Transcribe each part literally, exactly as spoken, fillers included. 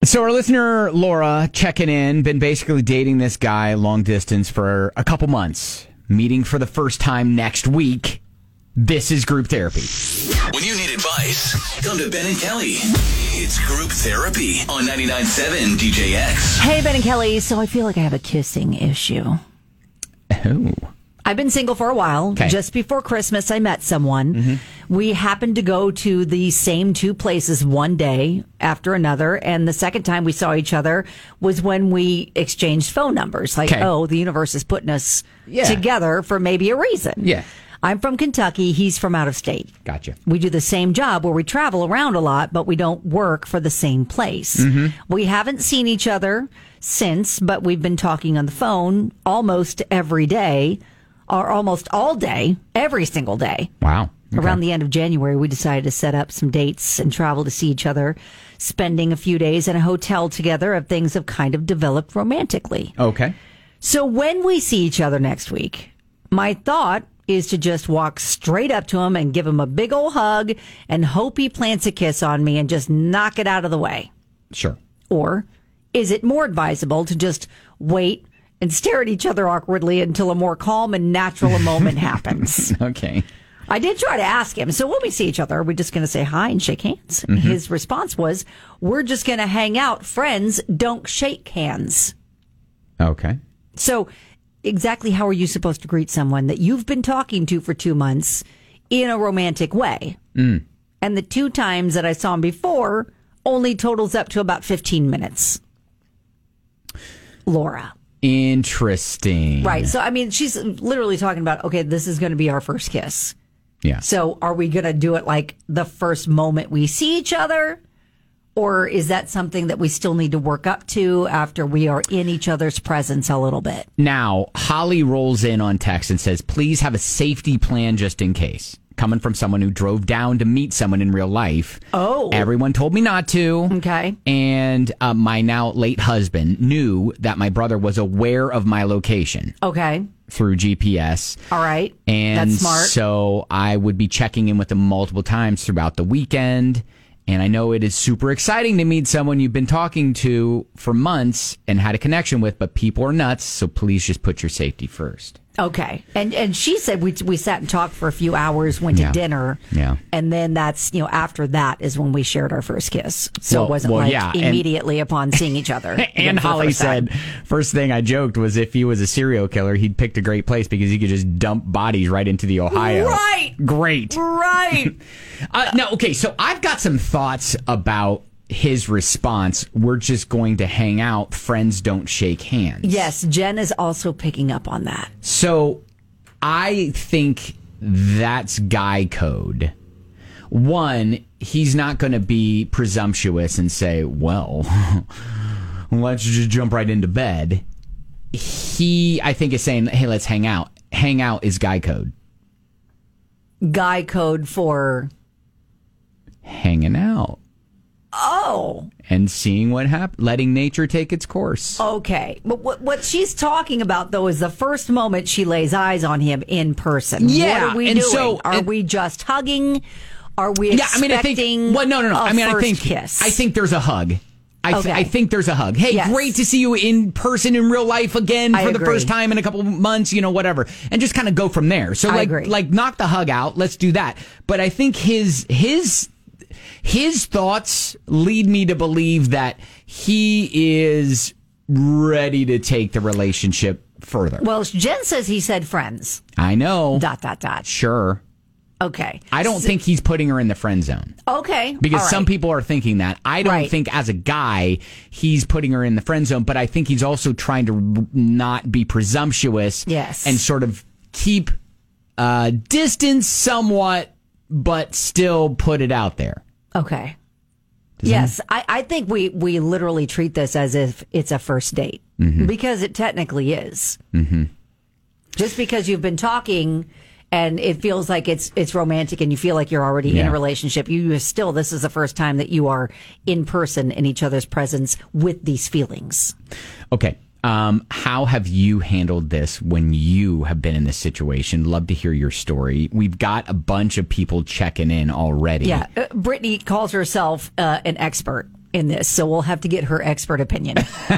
So our listener, Laura, checking in, been basically dating this guy long distance for a couple months, meeting for the first time next week. This is group therapy. When you need advice, come to Ben and Kelly. It's group therapy on ninety-nine point seven D J X. Hey, Ben and Kelly. So I feel like I have a kissing issue. Oh. I've been single for a while. Okay. Just before Christmas, I met someone. Mm-hmm. We happened to go to the same two places one day after another. And the second time we saw each other was when we exchanged phone numbers. Like, okay. oh, the universe is putting us yeah. together for maybe a reason. Yeah. I'm from Kentucky. He's from out of state. Gotcha. We do the same job where we travel around a lot, but we don't work for the same place. Mm-hmm. We haven't seen each other since, but we've been talking on the phone almost every day, or almost all day, every single day. Wow. Okay. Around the end of January, we decided to set up some dates and travel to see each other, spending a few days in a hotel together. Of things have kind of developed romantically. Okay. So when we see each other next week, my thought is to just walk straight up to him and give him a big old hug and hope he plants a kiss on me and just knock it out of the way. Sure. Or is it more advisable to just wait and stare at each other awkwardly until a more calm and natural moment happens? Okay. I did try to ask him, so when we see each other, are we just going to say hi and shake hands? Mm-hmm. His response was, we're just going to hang out. Friends don't shake hands. Okay. So exactly how are you supposed to greet someone that you've been talking to for two months in a romantic way? Mm. And the two times that I saw him before only totals up to about fifteen minutes. Laura. Interesting. Right. So, I mean, she's literally talking about, okay, this is going to be our first kiss. Yeah. So are we going to do it like the first moment we see each other? Or is that something that we still need to work up to after we are in each other's presence a little bit? Now, Holly rolls in on text and says, please have a safety plan just in case. Coming from someone who drove down to meet someone in real life. Oh. Everyone told me not to. Okay. And uh, my now late husband knew that my brother was aware of my location. Okay. Through G P S. All right. And that's smart. So I would be checking in with him multiple times throughout the weekend. And I know it is super exciting to meet someone you've been talking to for months and had a connection with, but people are nuts, so please just put your safety first. Okay. And and she said we we sat and talked for a few hours, went yeah. to dinner. Yeah. And then that's, you know, after that is when we shared our first kiss. So well, it wasn't well, like yeah. immediately and, upon seeing each other. And Holly said, first thing I joked was if he was a serial killer, he'd picked a great place because he could just dump bodies right into the Ohio. Right. Great. Right. uh, no, okay, so I've got some thoughts about his response. We're just going to hang out. Friends don't shake hands. Yes, Jen is also picking up on that. So I think that's guy code. One, he's not going to be presumptuous and say, well, let's just jump right into bed. He, I think, is saying, hey, let's hang out. Hang out is guy code. Guy code for hanging out. Oh. And seeing what happens, letting nature take its course. Okay. But what, what she's talking about, though, is the first moment she lays eyes on him in person. Yeah. What are we and doing? So, are and, we just hugging? Are we yeah, expecting I mean, I think, well, no, no, no. I I mean, I think, kiss? I think there's a hug. I, th- okay. I think there's a hug. Hey, yes. Great to see you in person in real life again I for agree. the first time in a couple months, you know, whatever. And just kind of go from there. So I like, agree. like knock the hug out. Let's do that. But I think his, his, his thoughts lead me to believe that he is ready to take the relationship further. Well, Jen says he said friends. I know. Dot, dot, dot. Sure. Okay. I don't so, think he's putting her in the friend zone. Okay. Because right. some people are thinking that. I don't right. think as a guy he's putting her in the friend zone, but I think he's also trying to not be presumptuous. Yes. And sort of keep uh, distance somewhat, but still put it out there. Okay. Does yes. that... I, I think we, we literally treat this as if it's a first date. Mm-hmm. Because it technically is. Mm-hmm. Just because you've been talking and it feels like it's it's romantic and you feel like you're already yeah. in a relationship, you still, this is the first time that you are in person in each other's presence with these feelings. Okay. Um, how have you handled this when you have been in this situation? Love to hear your story. We've got a bunch of people checking in already. Yeah. Uh, Brittany calls herself uh, an expert. in this, so we'll have to get her expert opinion.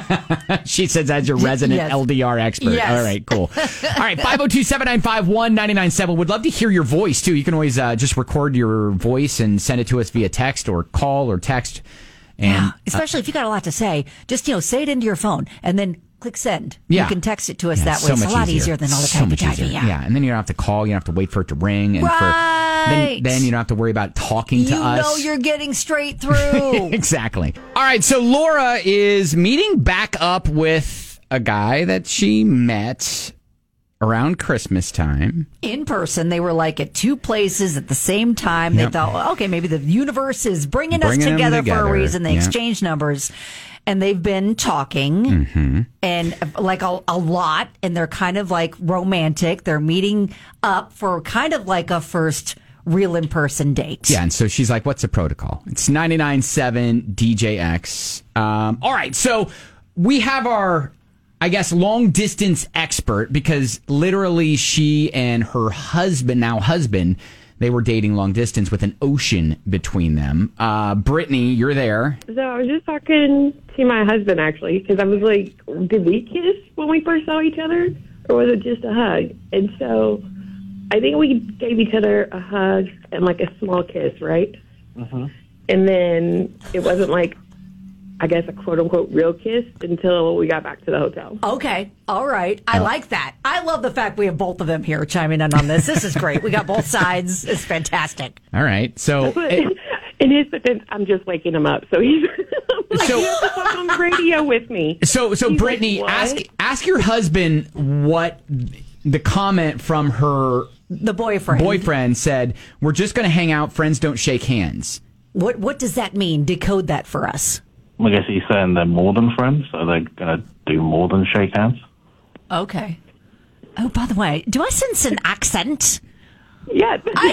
She says as your resident Yes. L D R expert. Yes. All right, cool. All right, five oh two, seven nine five, one nine nine seven. Would love to hear your voice, too. You can always uh, just record your voice and send it to us via text or call or text. And Yeah, especially if you got a lot to say. Just, you know, say it into your phone and then click send. Yeah. You can text it to us Yeah, that so way. It's a much lot easier. easier than all the So type much typing. easier. Yeah. Yeah, and then you don't have to call. You don't have to wait for it to ring. And Right. for then, then you don't have to worry about talking to You us. know you're getting straight through. Exactly. All right, so Laura is meeting back up with a guy that she met around Christmas time. In person, they were like at two places at the same time. Yep. They thought, well, okay, maybe the universe is bringing, Bringing us them together, together. for a reason. They Yeah. exchanged numbers. And they've been talking Mm-hmm. and uh, like a, a lot, and they're kind of like romantic. They're meeting up for kind of like a first real in person date. Yeah, and so she's like, what's the protocol? It's ninety-nine point seven D J X. Um, all right, so we have our, I guess, long distance expert because literally she and her husband, now husband, they were dating long distance with an ocean between them. Uh, Brittany, you're there. So I was just talking to my husband, actually, because I was like, did we kiss when we first saw each other? Or was it just a hug? And so I think we gave each other a hug and like a small kiss, right? Mm-hmm. And then it wasn't like, I guess, a quote-unquote real kiss until we got back to the hotel. Okay. All right. I like that. I love the fact we have both of them here chiming in on this. This is great. We got both sides. It's fantastic. All right, so... But it- in his defense, I'm just waking him up. So he's like, So- he has to talk on the radio with me. So, so He's Brittany, like, ask "What?" ask your husband what the comment from her The boyfriend. boyfriend said. We're just going to hang out. Friends don't shake hands. What What does that mean? Decode that for us. I guess he's saying they're more than friends, so they're going to do more than shake hands. Okay. Oh, by the way, do I sense an accent? Yes. I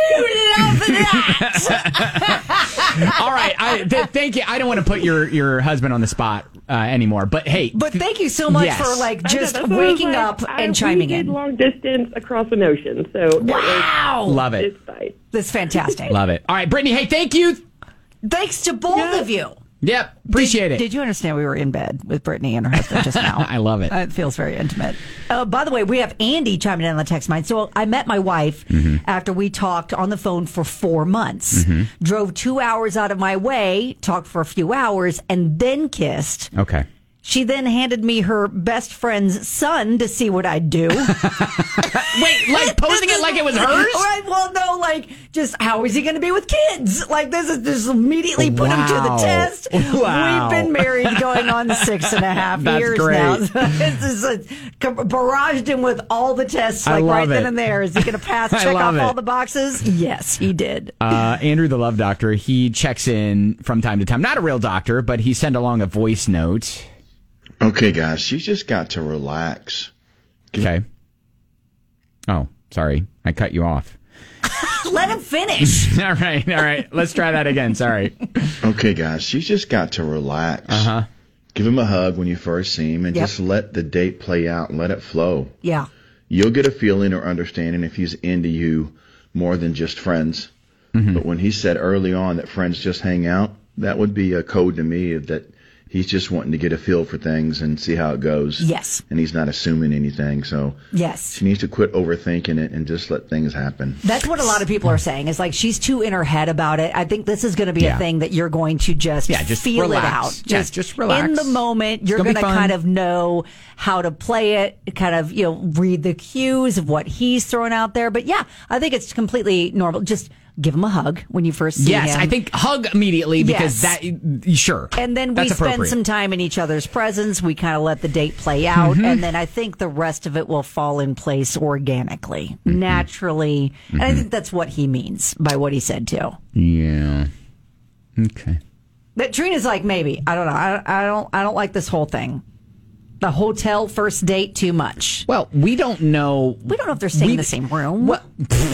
do love that. All right, I th- thank you. I don't want to put your your husband on the spot uh, anymore, but hey, But thank you so much Yes. for like just That's what I was waking like. up I- and chiming we did in. long distance across an ocean, so it was- Wow. love it, it's fine. That's fantastic. love it. All right, Brittany. Hey, thank you. Thanks to both Yeah. of you. Yep, appreciate did, it. Did you understand we were in bed with Brittany and her husband just now? I love it. Uh, It feels very intimate. Uh, by the way, we have Andy chiming in on the text line. So I met my wife Mm-hmm. after we talked on the phone for four months. Drove two hours out of my way, talked for a few hours, and then kissed. Okay. She then handed me her best friend's son to see what I'd do. Wait, like posing it like it was hers? Right, well, no, like, just how is he going to be with kids? Like, this is just immediately put him to the Wow. test. Wow. We've been married going on six and a half That's years great. now. So it's just like, barraged him with all the tests, I like right love then it. and there. Is he going to pass, I check love off it. all the boxes? Yes, he did. Uh, Andrew, the love doctor, he checks in from time to time. Not a real doctor, but he sent along a voice note. Okay, guys, you just got to relax. Okay. Oh, sorry. I cut you off. Let him finish. All right. All right. Let's try that again. Sorry. Okay, guys, you just got to relax. Uh-huh. Give him a hug when you first see him and Yep. just let the date play out and let it flow. Yeah. You'll get a feeling or understanding if he's into you more than just friends. Mm-hmm. But when he said early on that friends just hang out, that would be a code to me that he's just wanting to get a feel for things and see how it goes. Yes. And he's not assuming anything. So Yes. she needs to quit overthinking it and just let things happen. That's what a lot of people are saying. Is like she's too in her head about it. I think this is going to be Yeah. a thing that you're going to just, Yeah, just feel relax. it out. Yeah, just relax. In the moment, you're gonna going be to fun. kind of know how to play it, kind of, you know, read the cues of what he's throwing out there. But yeah, I think it's completely normal. Just give him a hug when you first see Yes, him. I think hug immediately because Yes. that, sure. And then we That's spend appropriate. some time in each other's presence. We kind of let the date play out. Mm-hmm. And then I think the rest of it will fall in place organically, Mm-hmm. naturally. And I think that's what he means by what he said, too. Yeah. Okay. That Trina's like, maybe. I don't know. I, I don't I don't like this whole thing. The hotel first date, too much. Well, we don't know. We don't know if they're staying We- in the same room. What?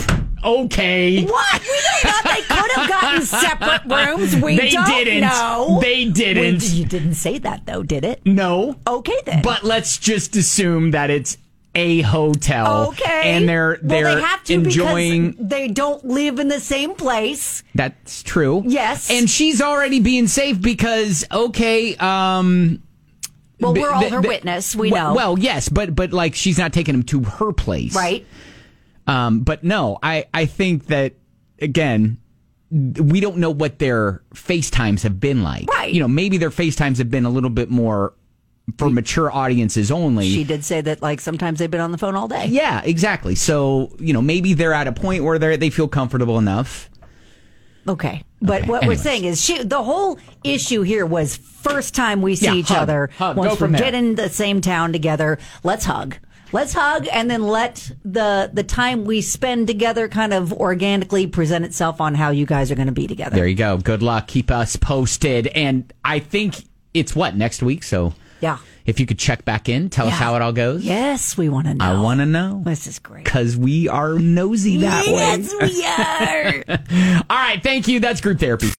Okay. What? We don't know. They could have gotten separate rooms. We They don't didn't. know. They didn't. We- you didn't say that, though, did it? No. Okay, then. But let's just assume that it's a hotel. Okay. And they're they're well, they have to enjoying. because they don't live in the same place. That's true. Yes. And she's already being safe because, okay, um... Well, b- we're all b- her b- witness. We well, know. Well, yes, but but like she's not taking him to her place. Right. Um, but no, I, I think that, again, we don't know what their FaceTimes have been like. Right. You know, maybe their FaceTimes have been a little bit more for mature audiences only. She did say that, like, sometimes they've been on the phone all day. Yeah, exactly. So, you know, maybe they're at a point where they they feel comfortable enough. Okay. But Okay, what anyways. we're saying is she, the whole issue here was first time we see Yeah, each hug, other. hug, Once go we from there. get in the same town together, let's hug. Let's hug and then let the the time we spend together kind of organically present itself on how you guys are going to be together. There you go. Good luck. Keep us posted. And I think it's what, next week? So Yeah. if you could check back in, tell us Yeah. how it all goes. Yes, we want to know. I want to know. This is great. Because we are nosy that yes, way. we are. All right. Thank you. That's Group Therapy.